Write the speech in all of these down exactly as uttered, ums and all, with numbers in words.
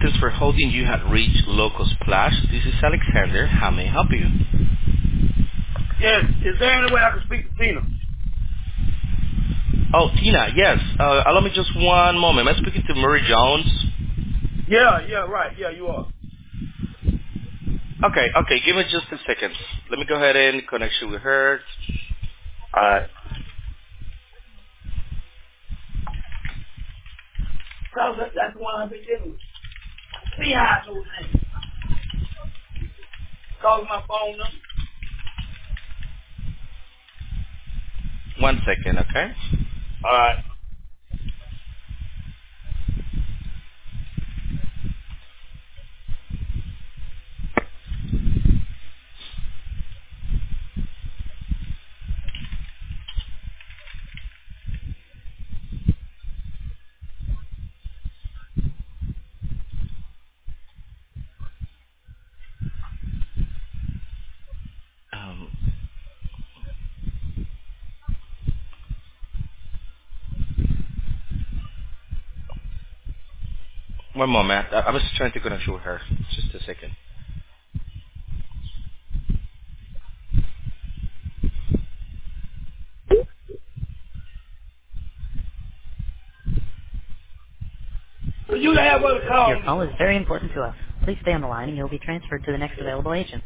Thanks for holding. You had reached Local Splash. This is Alexander. How may I help you? Yes. Is there any way I can speak to Tina? Oh, Tina, yes. Uh, allow me just one moment. Am I speaking to Murray Jones? Yeah, yeah, right. Yeah, you are. Okay, okay. Give me just a second. Let me go ahead and connect you with her. All right. So that, that's the one I've been dealing with. See how I told him. Call my phone number. One second, okay? All right. Um, one moment. I, I was trying to connect you with her. Just a second. So you have her to call Your me. call is very important to us. Please stay on the line and you'll be transferred to the next available agent.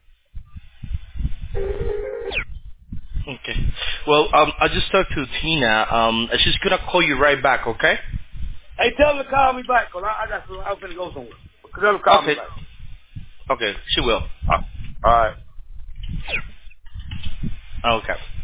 Okay. Well, um, I just talked to Tina. Um, she's gonna call you right back, okay? Hey, tell her to call me back, cause I, I got to, I'm finna go somewhere. Tell her to call me Okay. back. Okay, she will. Uh, all right. Okay.